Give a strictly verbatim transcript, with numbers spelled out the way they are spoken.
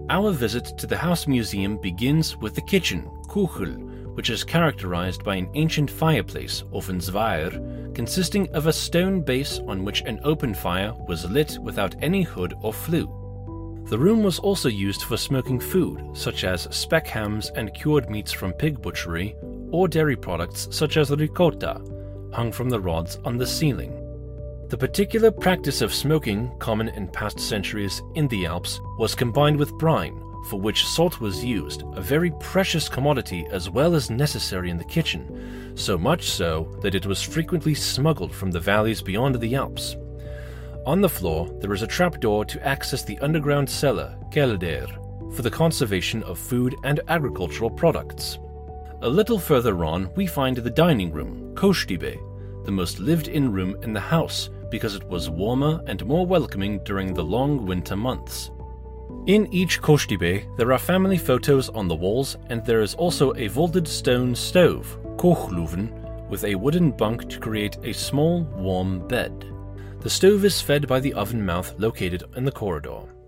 Our visit to the house museum begins with the kitchen, kuchel, which is characterized by an ancient fireplace, often zwaar, consisting of a stone base on which an open fire was lit without any hood or flue. The room was also used for smoking food, such as speck hams and cured meats from pig butchery, or dairy products such as ricotta, hung from the rods on the ceiling. The particular practice of smoking, common in past centuries in the Alps, was combined with brine, for which salt was used, a very precious commodity as well as necessary in the kitchen, so much so that it was frequently smuggled from the valleys beyond the Alps. On the floor, there is a trapdoor to access the underground cellar, kelder, for the conservation of food and agricultural products. A little further on, we find the dining room, kostibe, the most lived-in room in the house, because it was warmer and more welcoming during the long winter months. In each kostibe, there are family photos on the walls, and there is also a vaulted stone stove, kochluven, with a wooden bunk to create a small, warm bed. The stove is fed by the oven mouth located in the corridor.